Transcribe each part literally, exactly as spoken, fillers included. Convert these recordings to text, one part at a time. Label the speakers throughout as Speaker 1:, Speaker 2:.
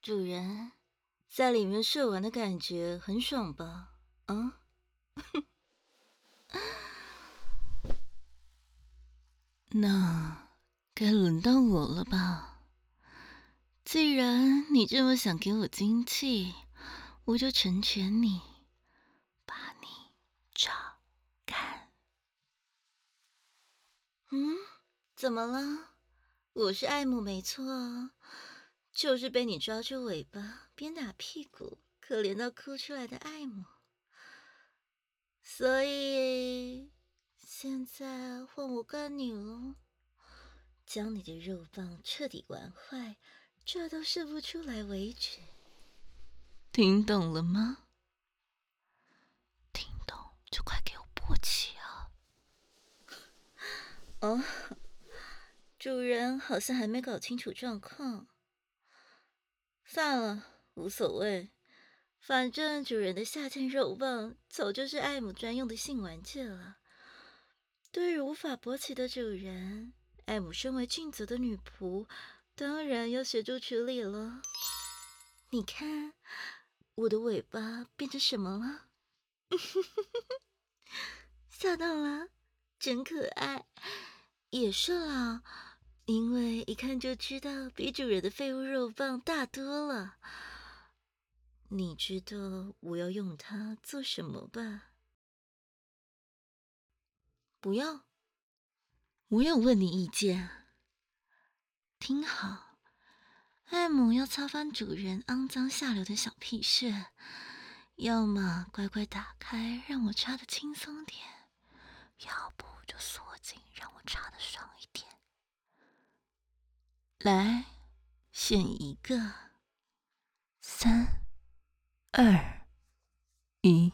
Speaker 1: 主人，在里面射完的感觉很爽吧？啊？那该轮到我了吧？既然你这么想给我精气，我就成全你，把你榨干。嗯？怎么了？我是爱慕没错啊，就是被你抓住尾巴鞭打屁股，可怜到哭出来的爱慕。所以现在换我干你了，将你的肉棒彻底玩坏，这都射不出来为止。听懂了吗？听懂就快给我勃起啊！哦，主人好像还没搞清楚状况。算了，无所谓，反正主人的下贱肉棒早就是爱姆专用的性玩具了。对于无法勃起的主人，艾姆身为尽责的女仆，当然要协助处理了。你看，我的尾巴变成什么了？吓到了，真可爱。也是啦，因为一看就知道比主人的废物肉棒大多了。你知道我要用它做什么吧？不要，我有问你意见。听好，艾姆要擦翻主人肮脏下流的小屁事，要么乖乖打开，让我插得轻松点，要不就缩紧，让我插得爽一点。来，选一个。三、二、一。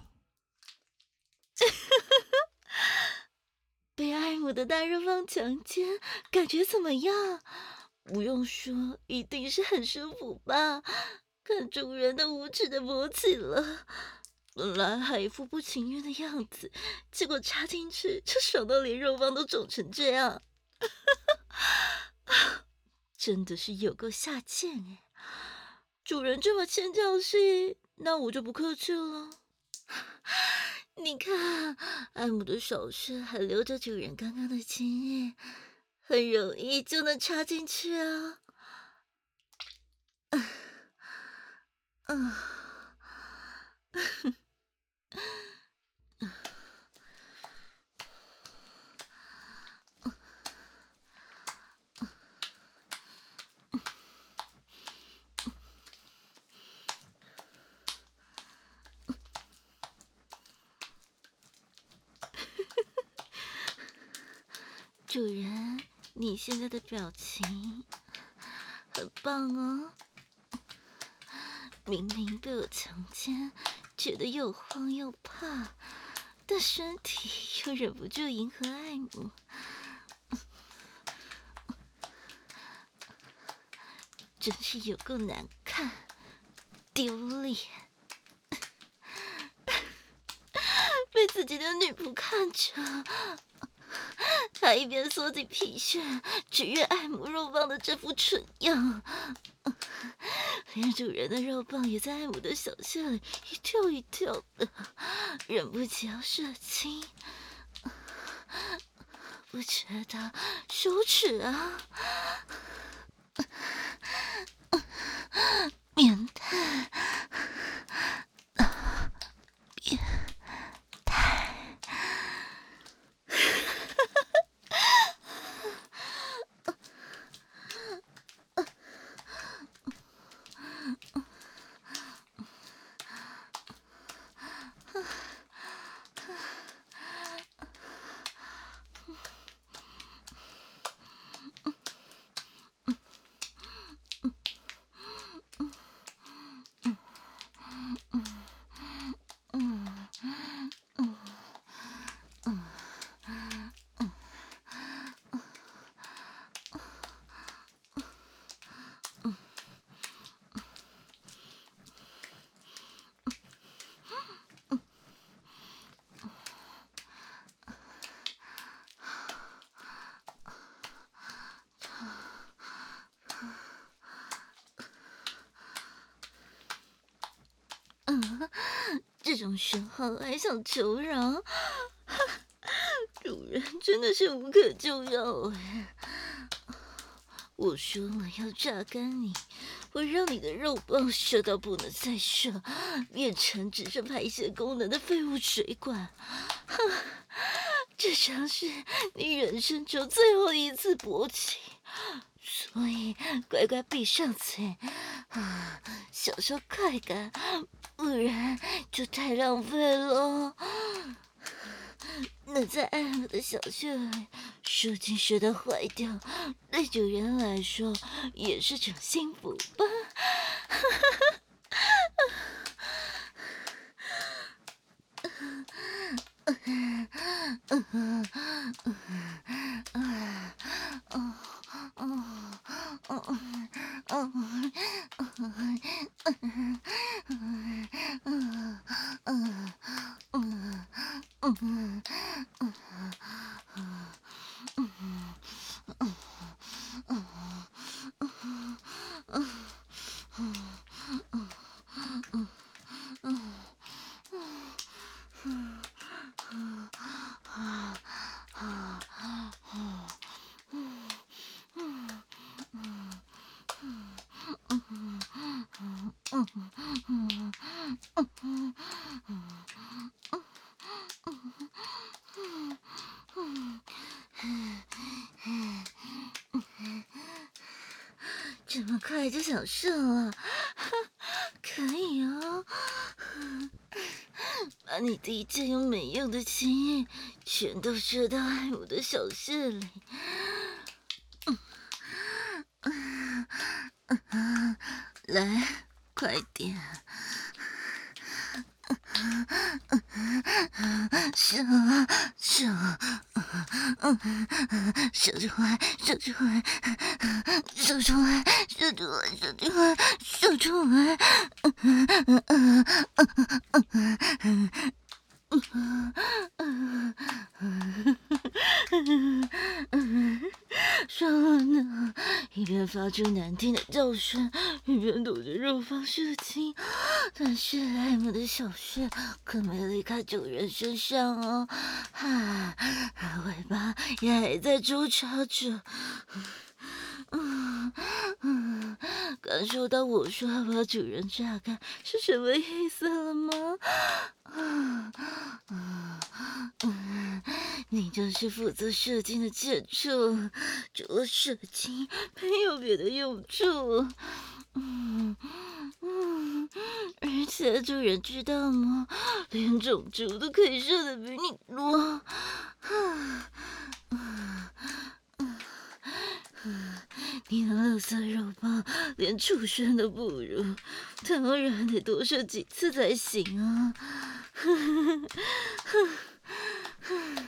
Speaker 1: 被爱姆的大肉棒强奸，感觉怎么样？不用说，一定是很舒服吧？看主人都无耻的勃起了，本来还一副不情愿的样子，结果插进去就爽到连肉棒都肿成这样，真的是有够下贱哎！主人这么欠教训，那我就不客气了。你看，艾姆的手势还留着主人刚刚的精液，很容易就能插进去啊。嗯嗯，主人，你现在的表情很棒哦。明明被我强奸，觉得又慌又怕，但身体又忍不住迎合爱慕，真是有够难看，丢脸。被自己的女仆看着，他一边缩紧皮靴，只悦爱慕肉棒的这副蠢样，连主人的肉棒也在爱慕的小穴里一跳一跳的，忍不及要射精，不觉得羞耻啊？变态！变态！ 这种时候还想求饶，主人真的是无可救药哎！我说了要榨干你，我让你的肉棒射到不能再射，变成只剩排泄功能的废物水管。哼，这将是你人生中最后一次勃起，所以乖乖闭上嘴，啊，享受快感，不然就太浪费了。能在爱我的小穴里射精射到坏掉，对主人来说也是种幸福吧。这么快就想射了？可以哦，把你第一件又没用的情欲全都射到爱我的小穴里。来，快点！射啊射啊，射出来，射出来，射出来，射出来，射出来，射出来！说了呢，一边发出难听的叫声，一边躲着肉棒射精，但是爱慕的小穴可没离开主人身上哦，哈，尾巴也还在纠缠着。嗯嗯，感受到我说要把主人榨干是什么意思了吗？嗯嗯嗯，你就是负责射精的贱畜，除了射精没有别的用处。嗯嗯，而且主人知道吗？连种猪都可以射得比你多。嗯嗯嗯，你的垃圾肉棒连畜生都不如，当然得多射几次才行啊！哼哼哼。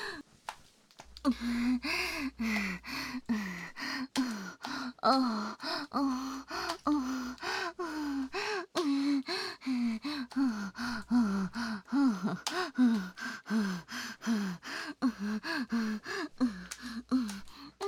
Speaker 1: 哦哦哦哦嗯嗯嗯嗯嗯嗯嗯嗯嗯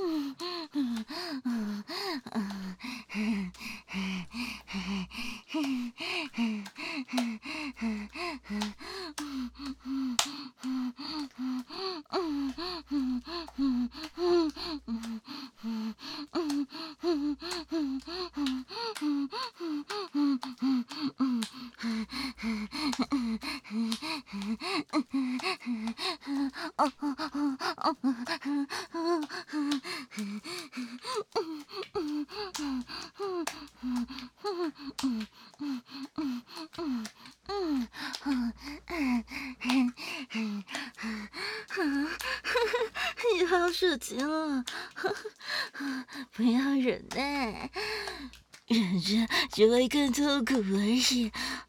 Speaker 1: 又要射精了，不要忍耐，忍着只会更痛苦而已。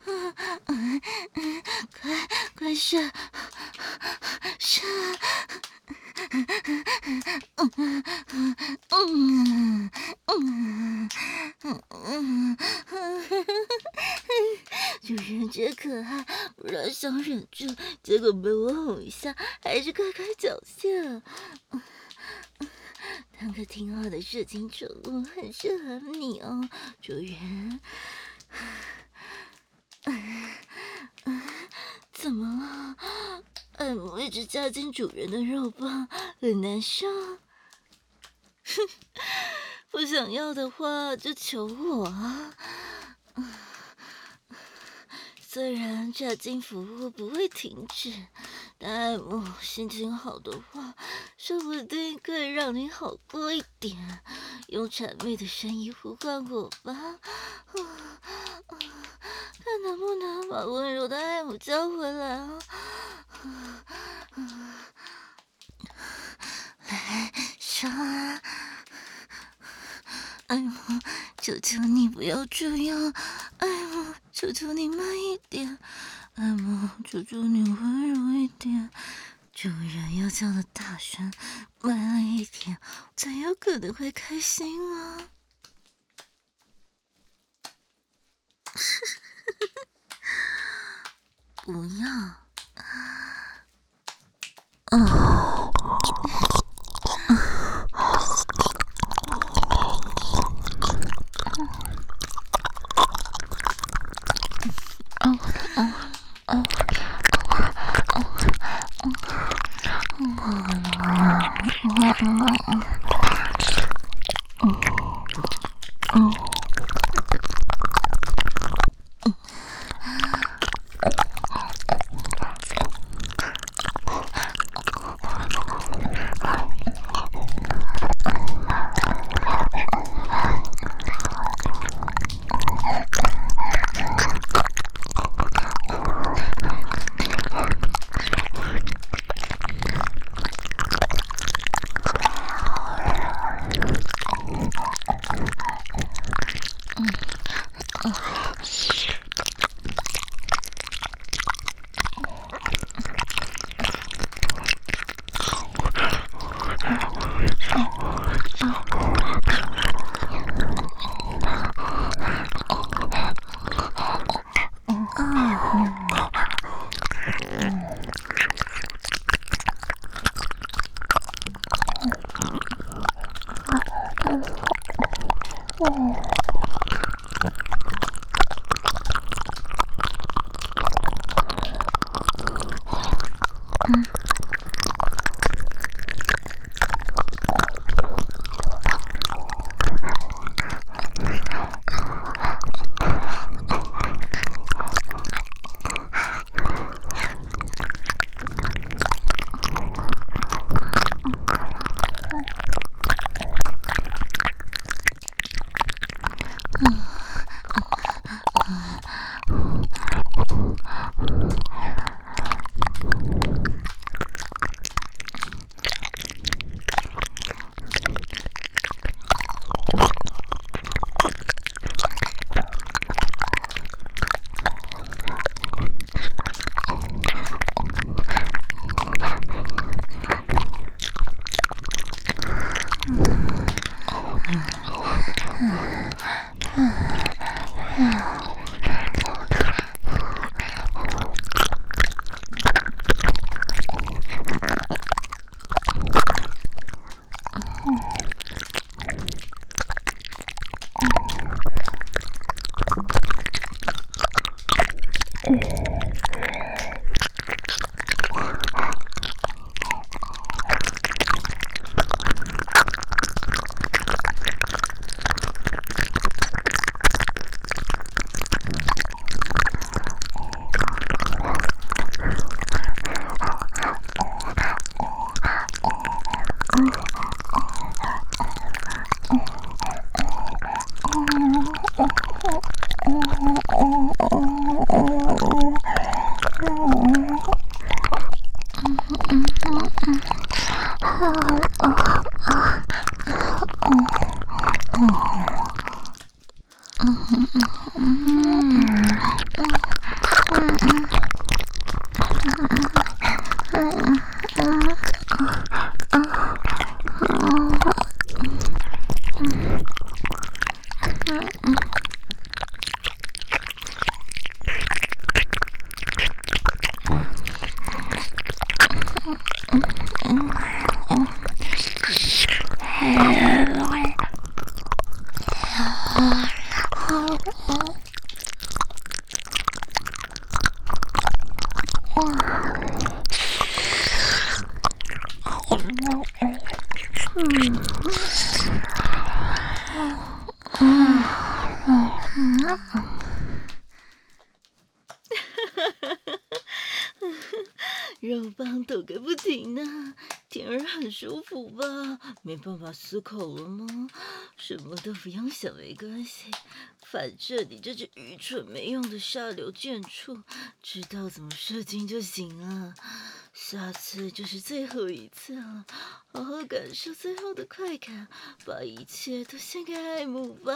Speaker 1: 快快射射！嗯嗯嗯嗯嗯，主人真可爱，不然想忍住，结果被我哄一下，还是快快缴械。当个挺好的射精宠物很适合你哦，主人。 一直夹紧主人的肉棒，很难受。哼，不想要的话就求我啊！虽然炸金服务不会停止，但艾姆心情好的话，说不定可以让你好过一点。用谄媚的声音呼唤我吧，看能不能把温柔的艾姆叫回来啊！来，说啊！艾姆，求求你不要这样，艾姆，求求你慢一点，艾姆，求求你温柔一点。主人要叫的大声，慢了一点，才有可能会开心啊！不要，哦。 嗯嗯嗯嗯。肉棒抖个不停呢，甜儿很舒服吧？没办法思考了吗？什么都不用想，没关系，反正你这只愚蠢没用的下流贱畜，知道怎么射精就行了。下次就是最后一次了，好好感受最后的快感，把一切都献给艾姆吧。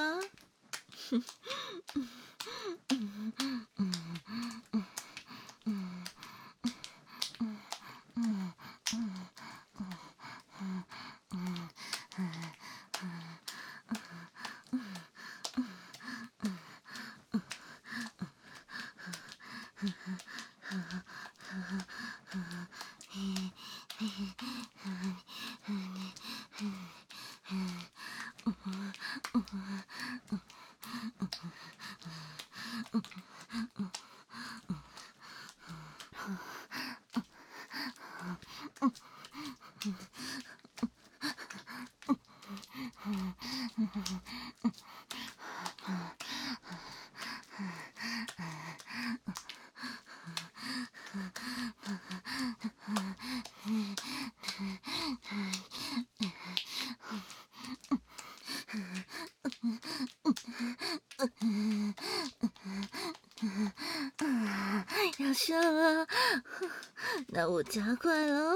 Speaker 1: 要上了，那我加快喽。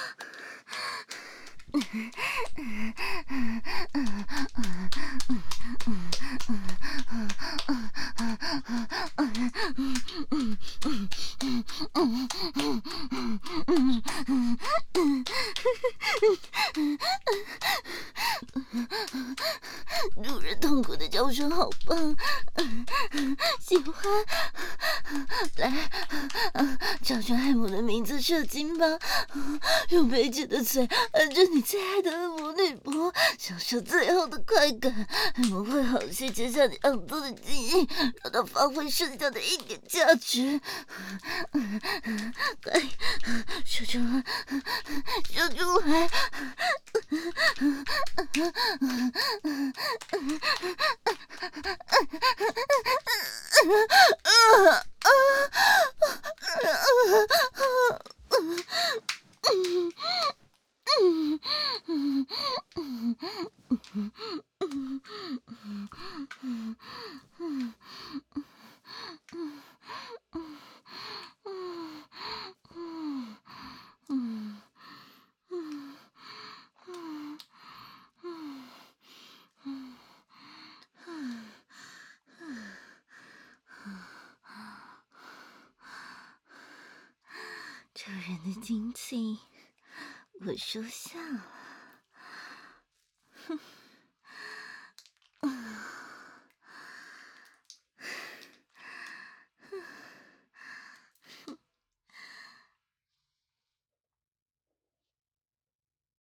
Speaker 1: 主人痛苦的叫声好棒，喜欢。来，叫出艾姆的名字射精吧，用卑贱的嘴按着你最爱的恶魔女仆，享受最后的快感。艾姆会好心接下你肮脏的记忆，让它发挥剩下的一点价值。快，射出来，射出来！这人的精气，我收下了。哼。